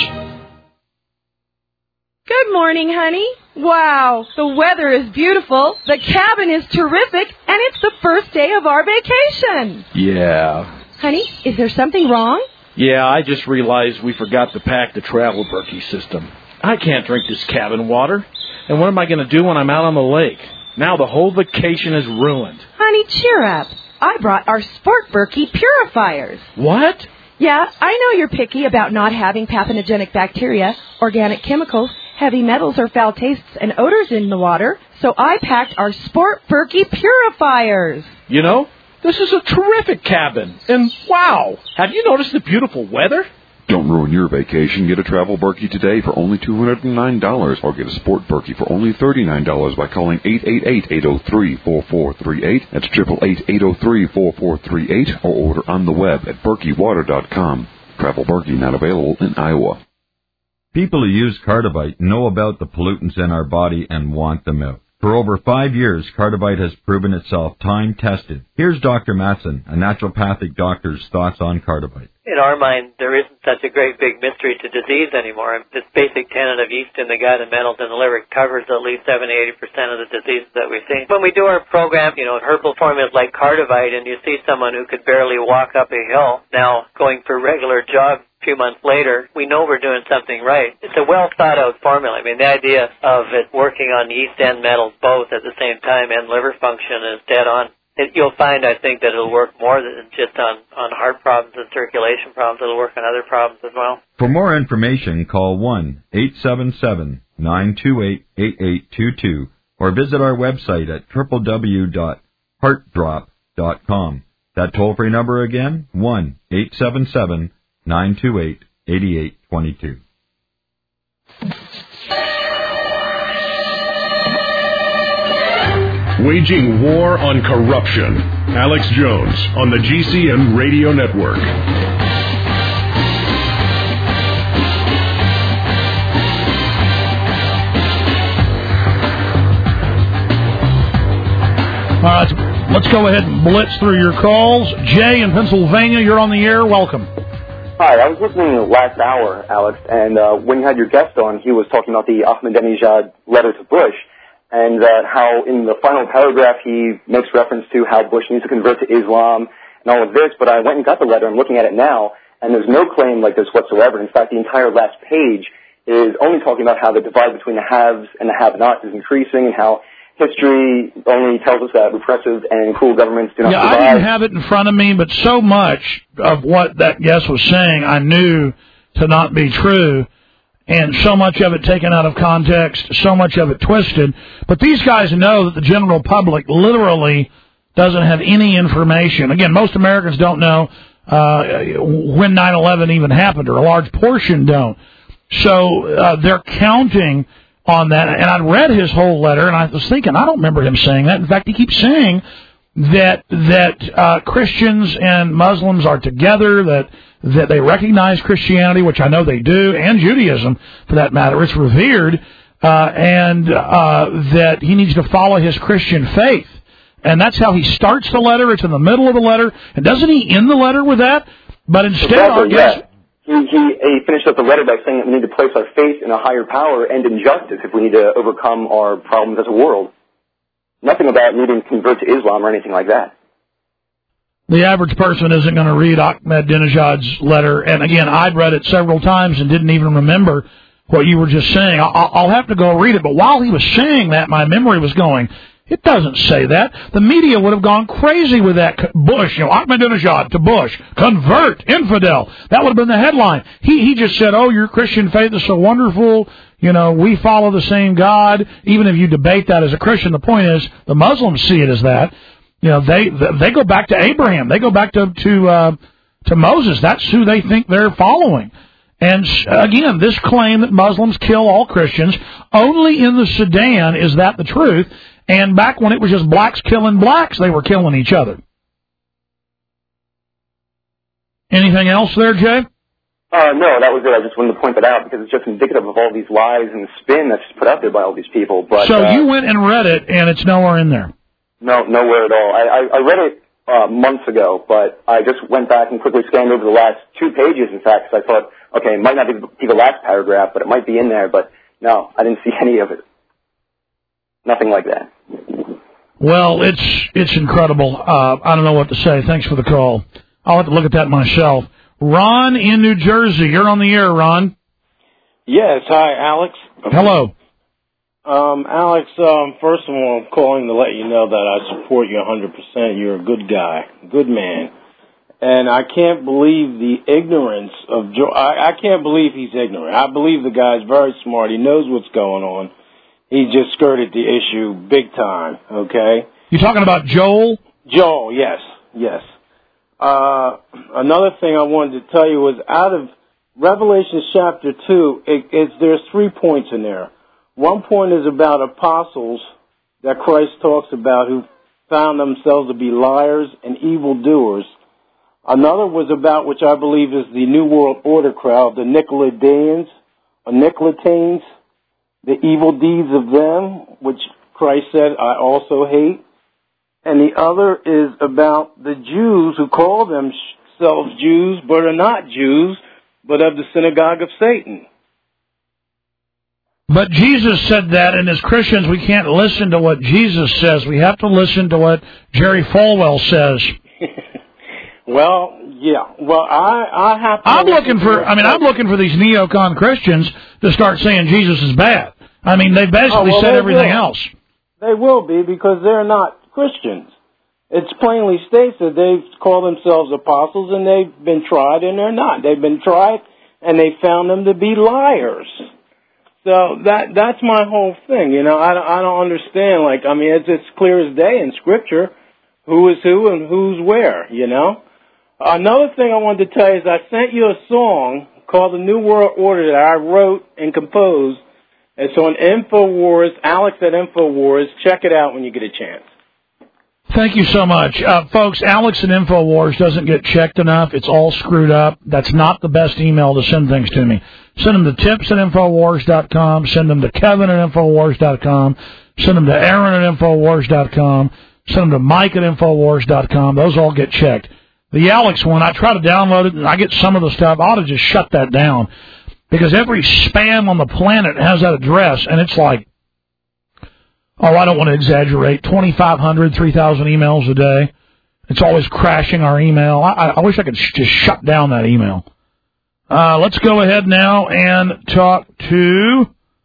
Good morning, honey. Wow, the weather is beautiful, the cabin is terrific, and it's the first day of our vacation. Yeah. Honey, is there something wrong? Yeah, I just realized we forgot to pack the travel Berkey system. I can't drink this cabin water. And what am I going to do when I'm out on the lake? Now the whole vacation is ruined. Honey, cheer up. I brought our Sport Berkey purifiers. What? Yeah, I know you're picky about not having pathogenic bacteria, organic chemicals, heavy metals, or foul tastes and odors in the water, so I packed our Sport Berkey purifiers. You know, this is a terrific cabin. And wow, have you noticed the beautiful weather? Don't ruin your vacation. Get a travel Berkey today for only two hundred nine dollars, or get a Sport Berkey for only thirty-nine dollars by calling eight eight eight, eight oh three, four four three eight. That's eight eight eight, eight oh three, four four three eight, or order on the web at berkey water dot com. Travel Berkey not available in Iowa. People who use Cardivite know about the pollutants in our body and want them out. For over five years, Cardivite has proven itself time-tested. Here's Doctor Matson, a naturopathic doctor's thoughts on Cardivite. In our mind, there isn't such a great big mystery to disease anymore. This basic tenet of yeast in the gut and metals in the liver covers at least seventy to eighty percent of the diseases that we see. When we do our program, you know, herbal formulas like Cardivite, and you see someone who could barely walk up a hill now going for regular jogs a few months later, we know we're doing something right. It's a well-thought-out formula. I mean, the idea of it working on yeast and metals both at the same time and liver function is dead on. It, you'll find, I think, that it'll work more than just on, on heart problems and circulation problems. It'll work on other problems as well. For more information, call one eight seven seven, nine two eight, eight eight two two or visit our website at w w w dot heart drop dot com. That toll-free number again, one eight seven seven, nine two eight, eight eight two two. Waging war on corruption. Alex Jones on the G C N Radio Network. All right, let's go ahead and blitz through your calls. Jay in Pennsylvania, you're on the air. Welcome. Hi, I was listening last hour, Alex, and uh, when you had your guest on, he was talking about the Ahmadinejad letter to Bush, and that how in the final paragraph he makes reference to how Bush needs to convert to Islam and all of this, but I went and got the letter. I'm looking at it now, and there's no claim like this whatsoever. In fact, the entire last page is only talking about how the divide between the haves and the have-nots is increasing and how history only tells us that repressive and cruel governments do not yeah, survive. I didn't have it in front of me, but so much of what that guest was saying I knew to not be true, and so much of it taken out of context, so much of it twisted. But these guys know that the general public literally doesn't have any information. Again, most Americans don't know uh, when nine eleven even happened, or a large portion don't. So uh, they're counting on that. And I read his whole letter, and I was thinking, I don't remember him saying that. In fact, he keeps saying that that uh, Christians and Muslims are together, that that they recognize Christianity, which I know they do, and Judaism, for that matter. It's revered, uh, and uh, that he needs to follow his Christian faith. And that's how he starts the letter. It's in the middle of the letter. And doesn't he end the letter with that? But instead, Exactly, our guest... yeah. He, he, he finished up the letter by saying that we need to place our faith in a higher power and in justice if we need to overcome our problems as a world. Nothing about needing to convert to Islam or anything like that. The average person isn't going to read Ahmadinejad's letter. And again, I'd read it several times and didn't even remember what you were just saying. I'll, I'll have to go read it. But while he was saying that, my memory was going, it doesn't say that. The media would have gone crazy with that. Bush, you know, Ahmadinejad to Bush, convert, infidel. That would have been the headline. He he just said, oh, your Christian faith is so wonderful. You know, we follow the same God. Even if you debate that as a Christian, the point is the Muslims see it as that. You know, they they go back to Abraham. They go back to to uh, to Moses. That's who they think they're following. And again, this claim that Muslims kill all Christians, only in the Sudan is that the truth. And back when it was just blacks killing blacks, they were killing each other. Anything else there, Jay? Uh, no, that was it. I just wanted to point that out because it's just indicative of all these lies and spin that's put out there by all these people. But So uh, you went and read it, and it's nowhere in there? No, nowhere at all. I, I, I read it uh, months ago, but I just went back and quickly scanned over the last two pages, in fact, because I thought, okay, it might not be the last paragraph, but it might be in there. But no, I didn't see any of it. Nothing like that. Well, it's it's incredible. Uh, I don't know what to say. Thanks for the call. I'll have to look at that myself. Ron in New Jersey. You're on the air, Ron. Yes. Hi, Alex. Hello. Um, Alex, um, first of all, I'm calling to let you know that I support you one hundred percent. You're a good guy, good man. And I can't believe the ignorance of Joe. I, I can't believe he's ignorant. I believe the guy's very smart. He knows what's going on. He just skirted the issue big time, okay? You talking about Joel? Joel, yes, yes. Uh, another thing I wanted to tell you was out of Revelation chapter two, it, it's, there's three points in there. One point is about apostles that Christ talks about who found themselves to be liars and evildoers. Another was about, which I believe is the New World Order crowd, the Nicolaitans, or Nicolaitanes, the evil deeds of them, which Christ said, I also hate. And the other is about the Jews who call themselves Jews but are not Jews, but of the synagogue of Satan. But Jesus said that, and as Christians we can't listen to what Jesus says. We have to listen to what Jerry Falwell says. Well, yeah. Well, I, I have to... I'm looking for, I mean, I'm looking for these neocon Christians to start saying Jesus is bad. I mean, they basically oh, well, said they everything will. else. They will be because they're not Christians. It's plainly states that they call themselves apostles and they've been tried and they're not. They've been tried and they found them to be liars. So that that's my whole thing. You know, I, I don't understand. Like, I mean, it's, it's clear as day in Scripture who is who and who's where, you know. Another thing I wanted to tell you is I sent you a song called The New World Order that I wrote and composed. It's on InfoWars, Alex at InfoWars. Check it out when you get a chance. Thank you so much. Uh, folks, Alex at InfoWars doesn't get checked enough. It's all screwed up. That's not the best email to send things to me. Send them to tips at InfoWars dot com. Send them to Kevin at InfoWars dot com. Send them to Aaron at InfoWars dot com. Send them to Mike at InfoWars dot com. Those all get checked. The Alex one, I try to download it, and I get some of the stuff. I ought to just shut that down. Because every spam on the planet has that address, and it's like, oh, I don't want to exaggerate, twenty-five hundred, three thousand emails a day. It's always crashing our email. I, I wish I could sh- just shut down that email. Uh, let's go ahead now and talk to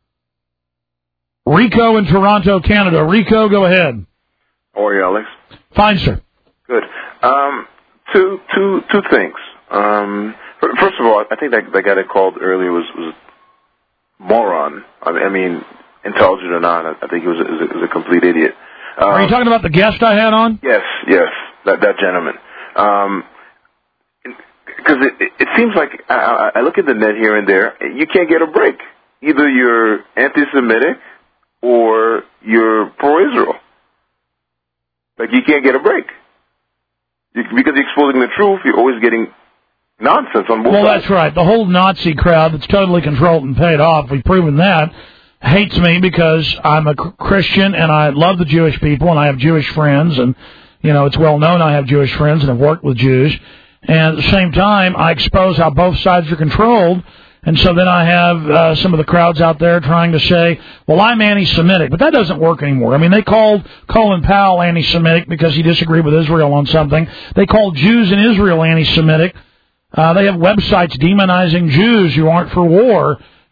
Rico in Toronto, Canada. Rico, go ahead. How are you, Alex? Fine, sir. Good. Um, two, two, two things. Um, first of all, I think that, that guy that called earlier was, was moron. I mean, I mean, intelligent or not, I think he was a, was a, was a complete idiot. Um, Are you talking about the guest I had on? Yes, yes, that that gentleman. Um, because it, it, it seems like I, I look at the net here and there, you can't get a break. Either you're anti-Semitic or you're pro-Israel. Like, you can't get a break. You, because you're exposing the truth, you're always getting nonsense on both Well, sides. that's right. The whole Nazi crowd that's totally controlled and paid off, we've proven that, hates me because I'm a Christian and I love the Jewish people and I have Jewish friends. And, you know, it's well known I have Jewish friends and have worked with Jews. And at the same time, I expose how both sides are controlled. And so then I have uh, some of the crowds out there trying to say, well, I'm anti-Semitic. But that doesn't work anymore. I mean, they called Colin Powell anti-Semitic because he disagreed with Israel on something. They called Jews in Israel anti-Semitic. Uh, they have websites demonizing Jews who aren't for war.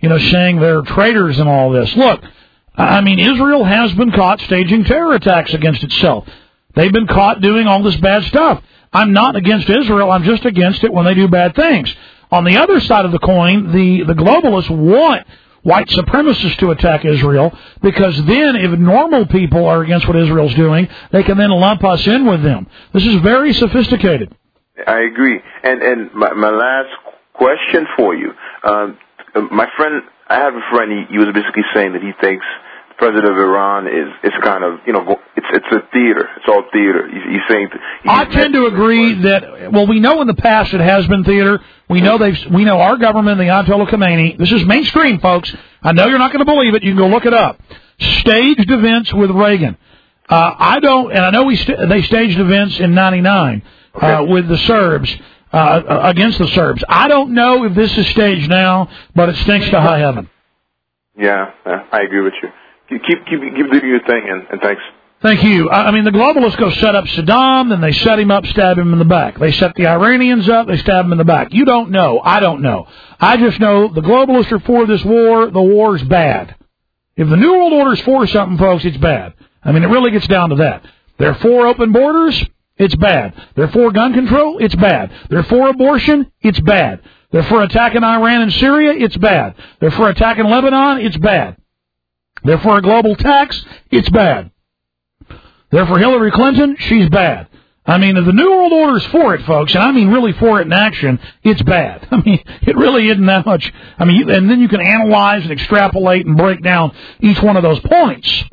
you know, saying they're traitors and all this. Look, I mean, Israel has been caught staging terror attacks against itself. They've been caught doing all this bad stuff. I'm not against Israel. I'm just against it when they do bad things. On the other side of the coin, the, the globalists want white supremacists to attack Israel, because then if normal people are against what Israel's doing, they can then lump us in with them. This is very sophisticated. I agree. And and my, my last question for you, um, my friend, I have a friend. He, he was basically saying that he thinks the president of Iran is is kind of, you know, it's it's a theater. It's all theater. He's, he's saying. He's I tend to agree that. Well, we know in the past it has been theater. We know they've. We know our government, the Ayatollah Khomeini. This is mainstream, folks. I know you're not going to believe it. You can go look it up. Staged events with Reagan. Uh, I don't, and I know we st- they staged events in ninety-nine Okay. uh, with the Serbs, uh, against the Serbs. I don't know if this is staged now, but it stinks to high heaven. Yeah, yeah, I agree with you. Keep keep keep, keep doing your thing, and, and thanks. Thank you. I I mean, the globalists go set up Saddam, then they set him up, stab him in the back. They set the Iranians up, they stab him in the back. You don't know. I don't know. I just know the globalists are for this war. The war's bad. If the New World Order's for something, folks, it's bad. I mean, it really gets down to that. They're for open borders, it's bad. They're for gun control, it's bad. They're for abortion, it's bad. They're for attacking Iran and Syria, it's bad. They're for attacking Lebanon, it's bad. They're for a global tax, it's bad. They're for Hillary Clinton, she's bad. I mean, if the New World Order's for it, folks, and I mean really for it in action, it's bad. I mean, it really isn't that much. I mean, and then you can analyze and extrapolate and break down each one of those points.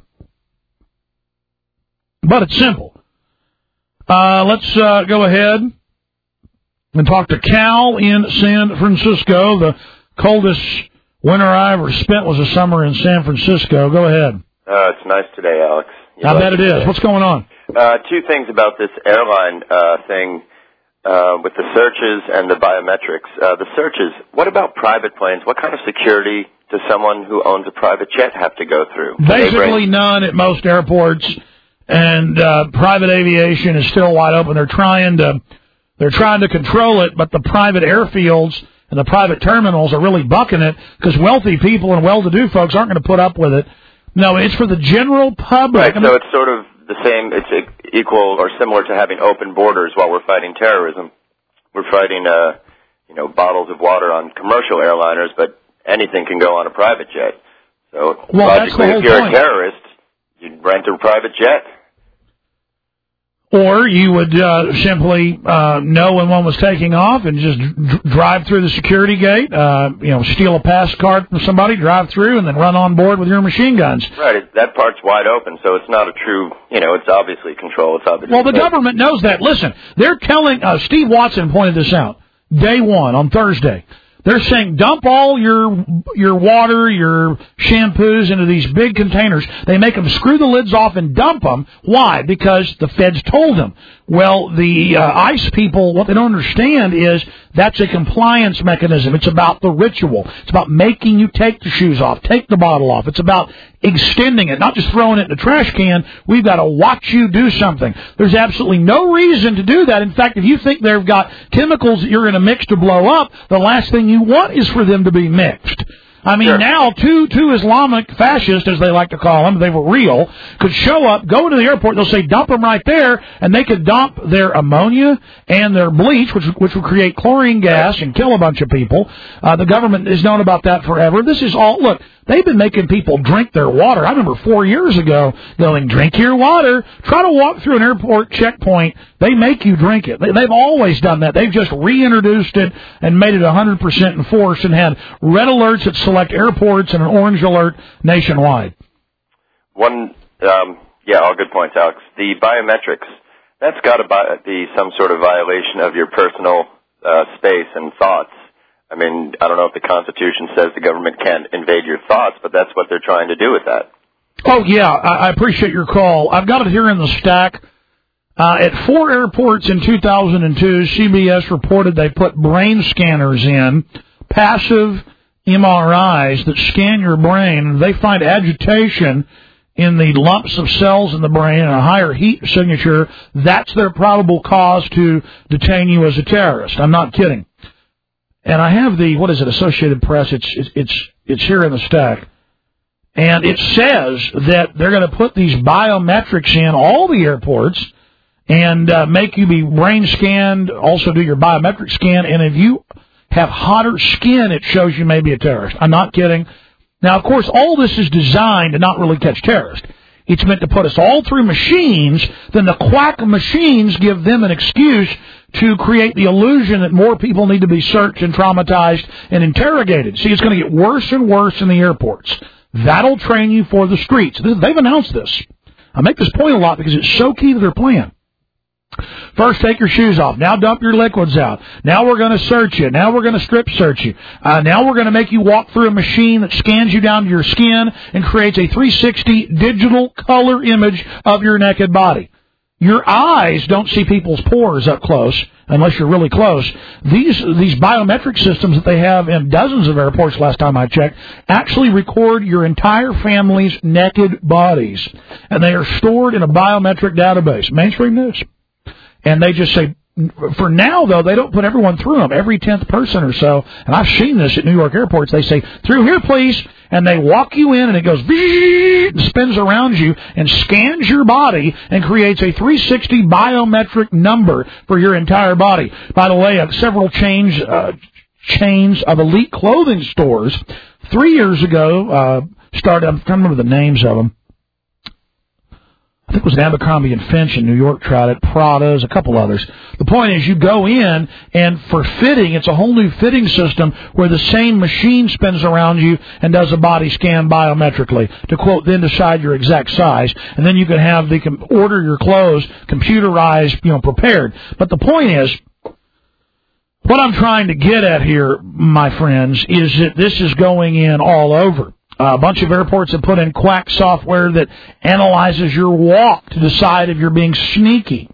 But it's simple. Uh, let's uh, go ahead and talk to Cal in San Francisco. The coldest winter I ever spent was a summer in San Francisco. Go ahead. Uh, it's nice today, Alex. You I like bet it is. today. What's going on? Uh, two things about this airline uh, thing uh, with the searches and the biometrics. Uh, the searches, what about private planes? What kind of security does someone who owns a private jet have to go through? Can they Basically bring- none at most airports, and uh, private aviation is still wide open. They're trying to they're trying to control it, but the private airfields and the private terminals are really bucking it because wealthy people and well-to-do folks aren't going to put up with it. No, it's for the general public. Right, so it's sort of the same, it's equal or similar to having open borders while we're fighting terrorism. We're fighting, uh, you know, bottles of water on commercial airliners, but anything can go on a private jet. So Well, that's the logically, whole if you're point. a terrorist, you'd rent a private jet. Or you would uh, simply uh, know when one was taking off and just d- drive through the security gate, uh, you know, steal a pass card from somebody, drive through, and then run on board with your machine guns. Right, it, that part's wide open, so it's not a true, you know, it's obviously control. It's obviously Well, the government knows that. Listen, they're telling, uh, Steve Watson pointed this out, day one on Thursday. They're saying dump all your your water, your shampoos into these big containers. They make them screw the lids off and dump them. Why? Because the feds told them. Well, the uh, ICE people, what they don't understand is that's a compliance mechanism. It's about the ritual. It's about making you take the shoes off, take the bottle off. It's about extending it, not just throwing it in the trash can. We've got to watch you do something. There's absolutely no reason to do that. In fact, if you think they've got chemicals that you're going to mix to blow up, the last thing you want is for them to be mixed. I mean, sure. Now two two Islamic fascists, as they like to call them, they were real, could show up, go into the airport, they'll say dump them right there, and they could dump their ammonia and their bleach, which which would create chlorine gas and kill a bunch of people. Uh, the government has known about that forever. This is all, look, they've been making people drink their water. I remember four years ago going, drink your water. Try to walk through an airport checkpoint. They make you drink it. They, they've always done that. They've just reintroduced it and made it one hundred percent enforced and had red alerts at select airports and an orange alert nationwide. One, um, yeah, all good points, Alex. The biometrics, that's got to be some sort of violation of your personal uh, space and thoughts. I mean, I don't know if the Constitution says the government can't invade your thoughts, but that's what they're trying to do with that. Oh, yeah, I, I appreciate your call. I've got it here in the stack. Uh, at four airports in two thousand two, C B S reported they put brain scanners in, passive M R Is that scan your brain, and they find agitation in the lumps of cells in the brain and a higher heat signature. That's their probable cause to detain you as a terrorist. I'm not kidding. And I have the, what is it, Associated Press. It's it's It's here in the stack. And it says that they're going to put these biometrics in all the airports and uh, make you be brain scanned, also do your biometric scan, and if you have hotter skin, it shows you may be a terrorist. I'm not kidding. Now, of course, all this is designed to not really catch terrorists. It's meant to put us all through machines, then the quack machines give them an excuse to create the illusion that more people need to be searched and traumatized and interrogated. See, it's going to get worse and worse in the airports. That'll train you for the streets. They've announced this. I make this point a lot because it's so key to their plan. First, take your shoes off. Now dump your liquids out. Now we're going to search you. Now we're going to strip search you. Uh, now we're going to make you walk through a machine that scans you down to your skin and creates a three sixty digital color image of your naked body. Your eyes don't see people's pores up close unless you're really close. These these biometric systems that they have in dozens of airports last time I checked actually record your entire family's naked bodies. And they are stored in a biometric database. Mainstream news. And they just say, for now, though, they don't put everyone through them. Every tenth person or so, and I've seen this at New York airports, they say, through here, please, and they walk you in, and it goes, and spins around you, and scans your body, and creates a three sixty biometric number for your entire body. By the way, uh, several chains, uh, chains of elite clothing stores, three years ago, uh, started, I'm trying to remember the names of them, I think it was Abercrombie and Finch in New York tried it, Prada's, a couple others. The point is you go in, and for fitting, it's a whole new fitting system where the same machine spins around you and does a body scan biometrically to, quote, then decide your exact size. And then you can have the order your clothes computerized, you know, prepared. But the point is, what I'm trying to get at here, my friends, is that this is going in all over. Uh, a bunch of airports have put in quack software that analyzes your walk to decide if you're being sneaky.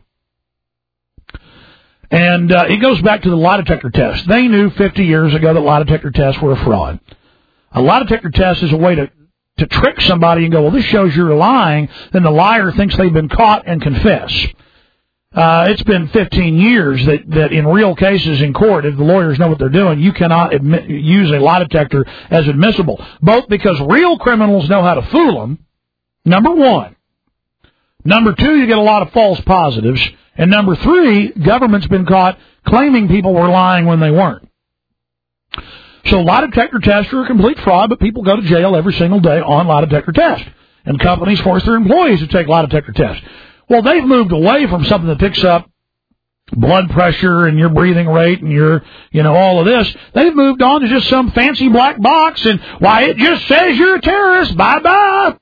And uh, it goes back to the lie detector test. They knew fifty years ago that lie detector tests were a fraud. A lie detector test is a way to, to trick somebody and go, well, this shows you're lying. Then the liar thinks they've been caught and confess. Uh, it's been fifteen years that, that in real cases in court, if the lawyers know what they're doing, you cannot admit, use a lie detector as admissible. Both because real criminals know how to fool them, number one. Number two, you get a lot of false positives. And number three, government's been caught claiming people were lying when they weren't. So lie detector tests are a complete fraud, but people go to jail every single day on lie detector tests. And companies force their employees to take lie detector tests. Well, they've moved away from something that picks up blood pressure and your breathing rate and your, you know, all of this. They've moved on to just some fancy black box and, why, it just says you're a terrorist. Bye-bye.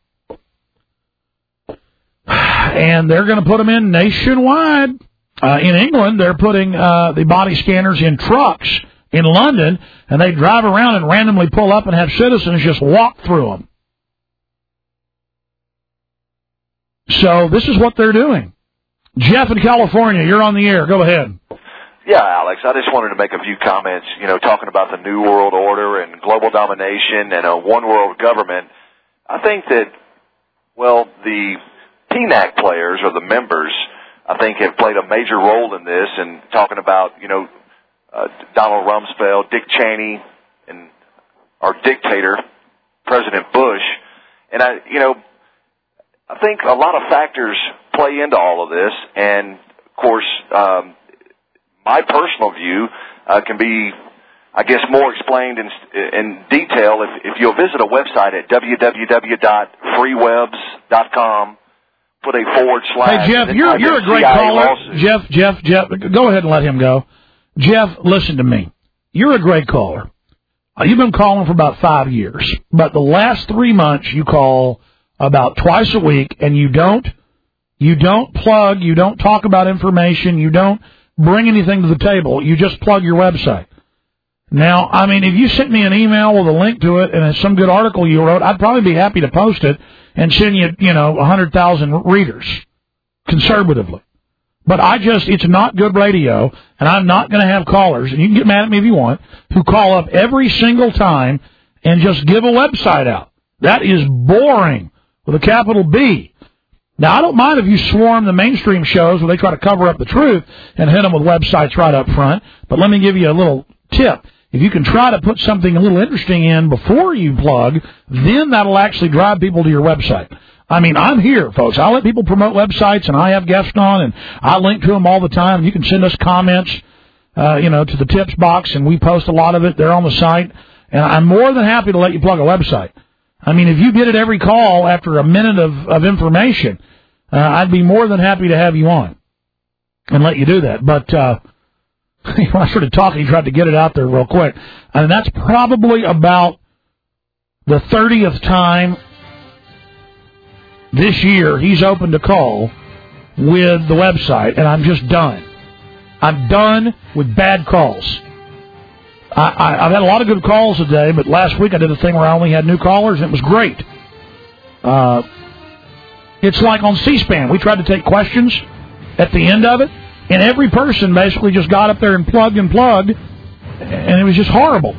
And they're going to put them in nationwide. Uh, in England, they're putting uh, the body scanners in trucks in London, and they drive around and randomly pull up and have citizens just walk through them. So this is what they're doing. Jeff in California, you're on the air. Go ahead. Yeah, Alex, I just wanted to make a few comments, you know, talking about the New World Order and global domination and a one-world government. I think that, well, the P NAC players or the members, I think, have played a major role in this and talking about, you know, uh, Donald Rumsfeld, Dick Cheney, and our dictator, President Bush. And, I, you know, I think a lot of factors play into all of this, and, of course, um, my personal view uh, can be, I guess, more explained in, in detail if, if you'll visit a website at w w w dot free webs dot com, put a forward slash. Hey, Jeff, you're, you're a great caller. Jeff, Jeff, Jeff, go ahead and let him go. Jeff, listen to me. You're a great caller. Uh, you've been calling for about five years, but the last three months you call about twice a week, and you don't, you don't plug, you don't talk about information, you don't bring anything to the table, you just plug your website. Now, I mean, if you sent me an email with a link to it and it's some good article you wrote, I'd probably be happy to post it and send you, you know, one hundred thousand readers, conservatively. But I just, it's not good radio, and I'm not going to have callers, and you can get mad at me if you want, who call up every single time and just give a website out. That is boring. With a capital B. Now, I don't mind if you swarm the mainstream shows where they try to cover up the truth and hit them with websites right up front, but let me give you a little tip. If you can try to put something a little interesting in before you plug, then that'll actually drive people to your website. I mean, I'm here, folks. I let people promote websites, and I have guests on, and I link to them all the time. You can send us comments, uh, you know, to the tips box, and we post a lot of it there on the site. And I'm more than happy to let you plug a website. I mean, if you get it every call after a minute of, of information, uh, I'd be more than happy to have you on and let you do that. But uh, when I started talking, he tried to get it out there real quick. And that's probably about the thirtieth time this year he's opened a call with the website, and I'm just done. I'm done with bad calls. I, I, I've had a lot of good calls today, but last week I did a thing where I only had new callers, and it was great. Uh, it's like on C-SPAN. We tried to take questions at the end of it, and every person basically just got up there and plugged and plugged, and it was just horrible.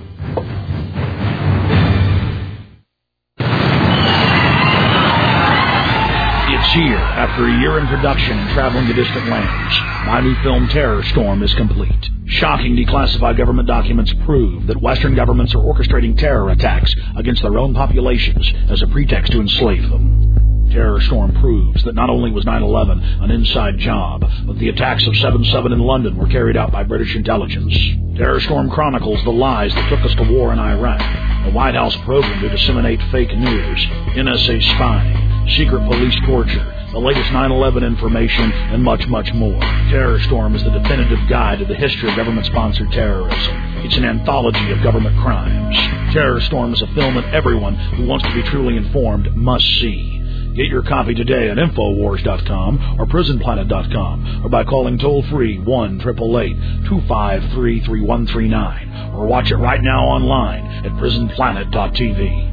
It's here. After a year in production and traveling to distant lands, my new film Terror Storm is complete. Shocking declassified government documents prove that Western governments are orchestrating terror attacks against their own populations as a pretext to enslave them. Terror Storm proves that not only was nine eleven an inside job, but the attacks of seven seven in London were carried out by British intelligence. Terror Storm chronicles the lies that took us to war in Iraq, a White House program to disseminate fake news, N S A spying, secret police torture, the latest nine eleven information, and much, much more. Terror Storm is the definitive guide to the history of government-sponsored terrorism. It's an anthology of government crimes. Terror Storm is a film that everyone who wants to be truly informed must see. Get your copy today at Infowars dot com or Prison Planet dot com or by calling toll-free one eight eight eight, two five three, three one three nine or watch it right now online at Prison Planet dot T V.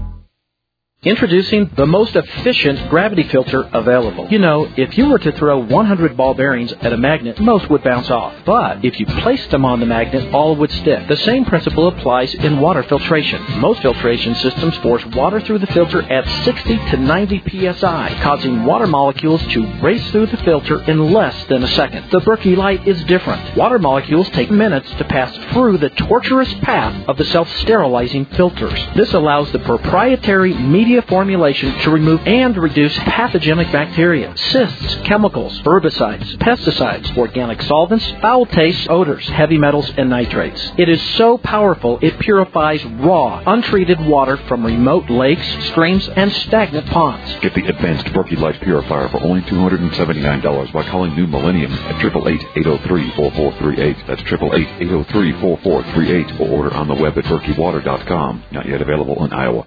Introducing the most efficient gravity filter available. You know, if you were to throw one hundred ball bearings at a magnet, most would bounce off. But if you placed them on the magnet, all would stick. The same principle applies in water filtration. Most filtration systems force water through the filter at sixty to ninety P S I, causing water molecules to race through the filter in less than a second. The Berkey Light is different. Water molecules take minutes to pass through the torturous path of the self-sterilizing filters. This allows the proprietary media formulation to remove and reduce pathogenic bacteria, cysts, chemicals, herbicides, pesticides, organic solvents, foul tastes, odors, heavy metals, and nitrates. It is so powerful it purifies raw, untreated water from remote lakes, streams, and stagnant ponds. Get the advanced Berkey Light Purifier for only two hundred seventy-nine dollars by calling New Millennium at eight eight eight, eight oh three, four four three eight. That's eight eight eight, eight oh three, four four three eight or order on the web at berkey water dot com. Not yet available in Iowa.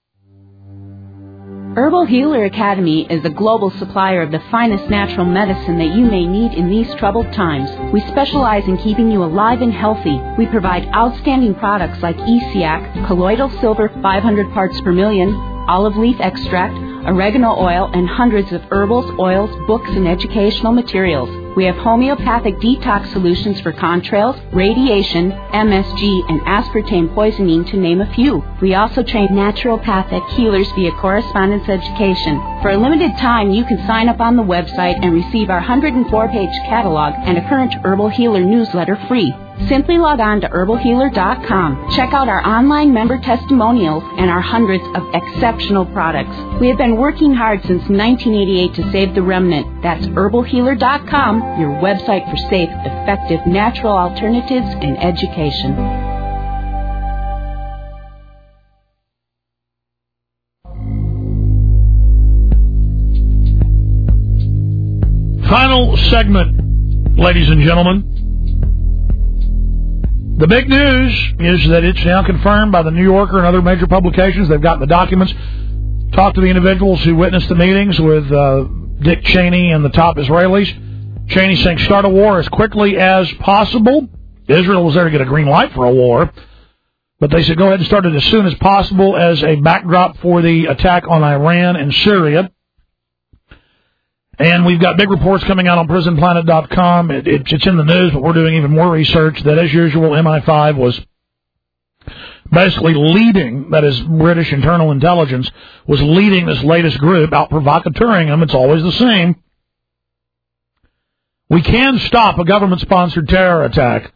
Herbal Healer Academy is a global supplier of the finest natural medicine that you may need in these troubled times. We specialize in keeping you alive and healthy. We provide outstanding products like E C A C, colloidal silver five hundred parts per million, olive leaf extract, oregano oil, and hundreds of herbals, oils, books, and educational materials. We have homeopathic detox solutions for contrails, radiation, M S G, and aspartame poisoning, to name a few. We also train naturopathic healers via correspondence education. For a limited time, you can sign up on the website and receive our one hundred four page catalog and a current Herbal Healer newsletter free. Simply log on to herbal healer dot com. Check out our online member testimonials and our hundreds of exceptional products. We have been working hard since nineteen eighty-eight to save the remnant. That's herbal healer dot com, your website for safe, effective, natural alternatives and education. Final segment, ladies and gentlemen. The big news is that it's now confirmed by the New Yorker and other major publications. They've gotten the documents, talked to the individuals who witnessed the meetings with uh, Dick Cheney and the top Israelis. Cheney saying start a war as quickly as possible. Israel was there to get a green light for a war, but they said go ahead and start it as soon as possible as a backdrop for the attack on Iran and Syria. And we've got big reports coming out on prison planet dot com. It, it, it's in the news, but we're doing even more research that, as usual, M I five was basically leading, that is, British internal intelligence, was leading this latest group, out provocateuring them. It's always the same. We can stop a government-sponsored terror attack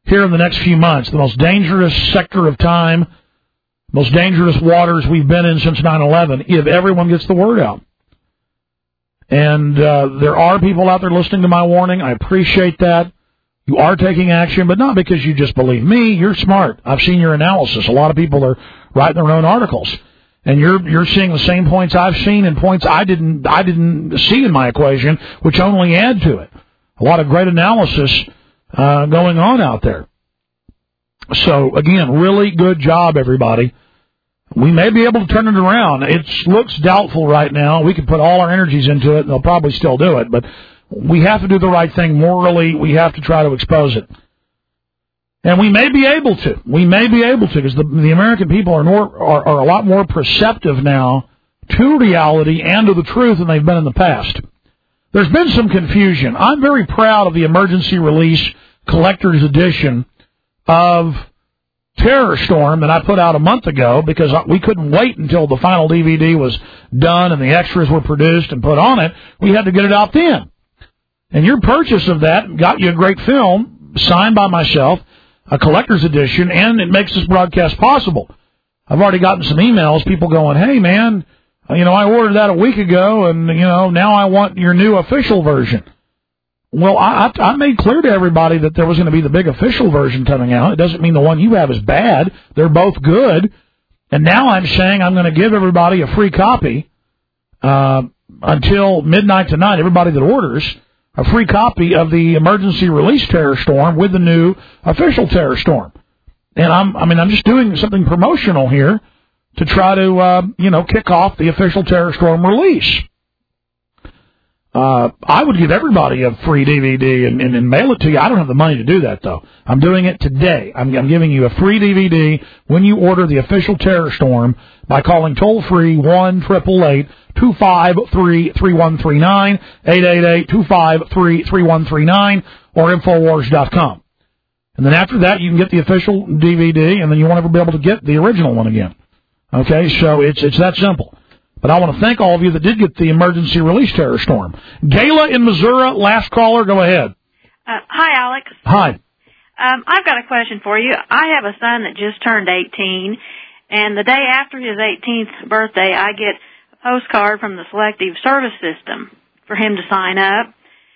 here in the next few months. The most dangerous sector of time, most dangerous waters we've been in since nine eleven, if everyone gets the word out. And uh, there are people out there listening to my warning. I appreciate that. You are taking action, but not because you just believe me. You're smart. I've seen your analysis. A lot of people are writing their own articles, and you're you're seeing the same points I've seen and points I didn't I didn't see in my equation, which only add to it. A lot of great analysis uh, going on out there. So again, really good job, everybody. We may be able to turn it around. It looks doubtful right now. We could put all our energies into it, and they'll probably still do it, but we have to do the right thing morally. We have to try to expose it. And we may be able to. We may be able to, because the, the American people are, more, are, are a lot more perceptive now to reality and to the truth than they've been in the past. There's been some confusion. I'm very proud of the emergency release collector's edition of Terror Storm that I put out a month ago, because we couldn't wait until the final D V D was done and the extras were produced and put on it. We had to get it out then. And your purchase of that got you a great film, signed by myself, a collector's edition, and it makes this broadcast possible. I've already gotten some emails, people going, hey, man, you know, I ordered that a week ago, and, you know, now I want your new official version. Well, I, I made clear to everybody that there was going to be the big official version coming out. It doesn't mean the one you have is bad. They're both good. And now I'm saying I'm going to give everybody a free copy uh, until midnight tonight, everybody that orders, a free copy of the emergency release Terror Storm with the new official Terror Storm. And I'm, I mean, I'm just doing something promotional here to try to, uh, you know, kick off the official Terror Storm release. Uh, I would give everybody a free D V D and, and, and mail it to you. I don't have the money to do that, though. I'm doing it today. I'm, I'm giving you a free D V D when you order the official Terror Storm by calling toll-free one eight eight eight, two five three, three one three nine, eight eight eight, two five three, three one three nine, or Infowars dot com. And then after that, you can get the official D V D, and then you won't ever be able to get the original one again. Okay, so it's it's that simple. But I want to thank all of you that did get the emergency release Terror Storm. Gayla in Missouri, last caller, go ahead. Uh, hi, Alex. Hi. Um, I've got a question for you. I have a son that just turned eighteen, and the day after his eighteenth birthday, I get a postcard from the Selective Service System for him to sign up.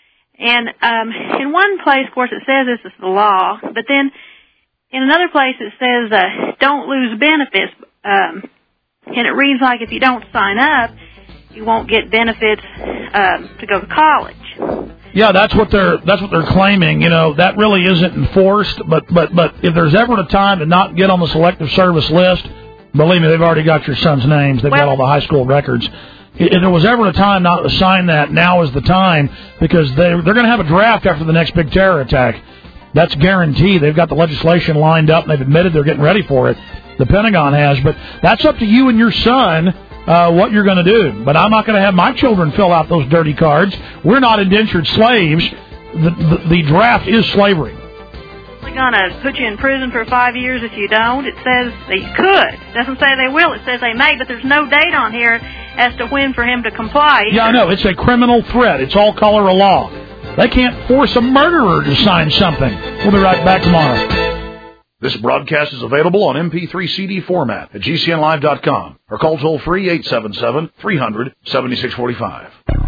And um, in one place, of course, it says this is the law, but then in another place it says uh, don't lose benefits. Um, and it reads like if you don't sign up, you won't get benefits um, to go to college. Yeah, that's what they're that's what they're claiming. You know, that really isn't enforced. But but but if there's ever a time to not get on the Selective Service list, believe me, they've already got your son's names. They've well, got all the high school records. If there was ever a time not to sign that, now is the time, because they they're going to have a draft after the next big terror attack. That's guaranteed. They've got the legislation lined up, and they've admitted they're getting ready for it. The Pentagon has, but that's up to you and your son uh, what you're going to do. But I'm not going to have my children fill out those dirty cards. We're not indentured slaves. The, the, the draft is slavery. They're going to put you in prison for five years if you don't. It says they could. It doesn't say they will. It says they may, but there's no date on here as to when for him to comply. Yeah, I know. It's a criminal threat. It's all color of law. They can't force a murderer to sign something. We'll be right back tomorrow. This broadcast is available on M P three C D format at G C N live dot com or call toll-free eight seven seven, three hundred, seventy-six forty-five.